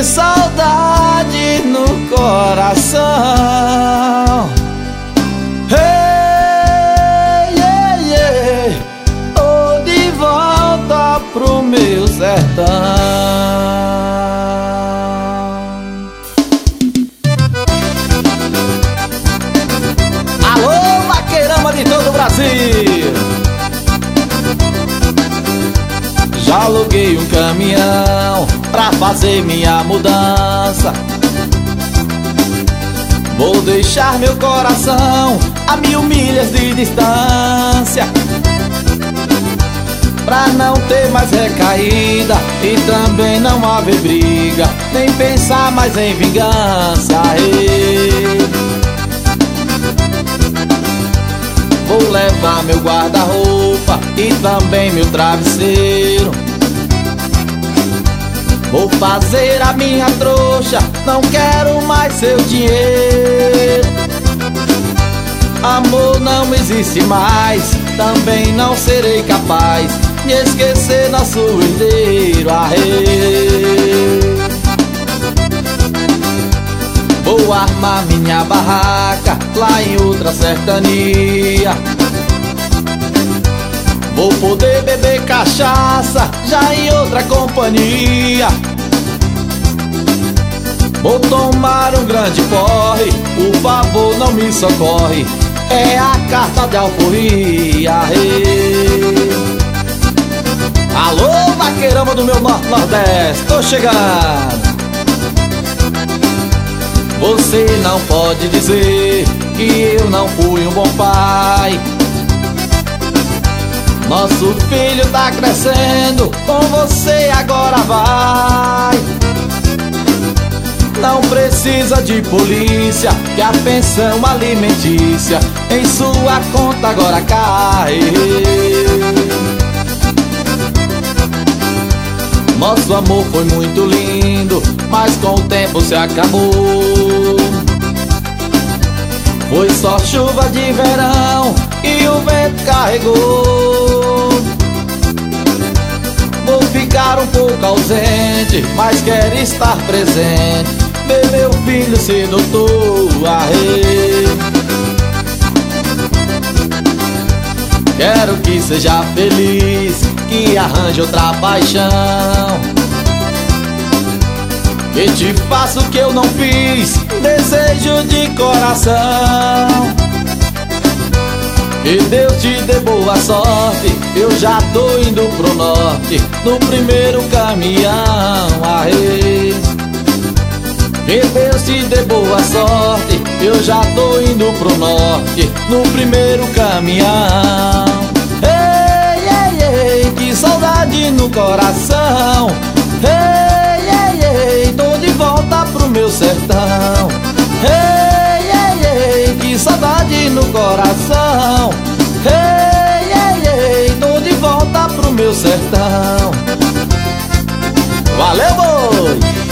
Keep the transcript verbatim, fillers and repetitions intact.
saudade no coração. Hey, yeah, yeah. Tô de volta pro meu sertão. Alô, vaqueirama de todo o Brasil! Já aluguei um caminhão pra fazer minha mudança. Vou deixar meu coração a mil milhas de distância, pra não ter mais recaída e também não haver briga, nem pensar mais em vingança. Ei. Vou levar meu guarda-roupa e também meu travesseiro. Vou fazer a minha trouxa, não quero mais seu dinheiro. Amor não existe mais, também não serei capaz de esquecer nosso herdeiro. Arrê. Vou armar minha barraca lá em outra sertania. Vou poder beber cachaça já em outra companhia. Vou tomar um grande porre, por favor não me socorre, é a carta de alforria. Alô, vaqueirama do meu norte-nordeste, tô chegando. Você não pode dizer que eu não fui um bom pai. Nosso filho tá crescendo, com você agora vai. Não precisa de polícia, que a pensão alimentícia em sua conta agora cai. Nosso amor foi muito lindo, mas com o tempo se acabou. Foi só chuva de verão e o vento carregou. Vou ficar um pouco ausente, mas quero estar presente, ver meu filho ser doutor. Arrê. Quero que seja feliz, que arranje outra paixão, que te faça o que eu não fiz, desejo de coração. Que Deus te dê boa sorte, eu já tô indo pro norte, no primeiro caminhão. Arrê. Que Deus te dê boa sorte, eu já tô indo pro norte, no primeiro caminhão. Ei, ei, ei, que saudade no coração. Ei, ei, ei, tô de volta pro meu sertão. Ei, ei, ei, que saudade no coração. Ei, ei, ei, tô de volta pro meu sertão. Valeu, boi!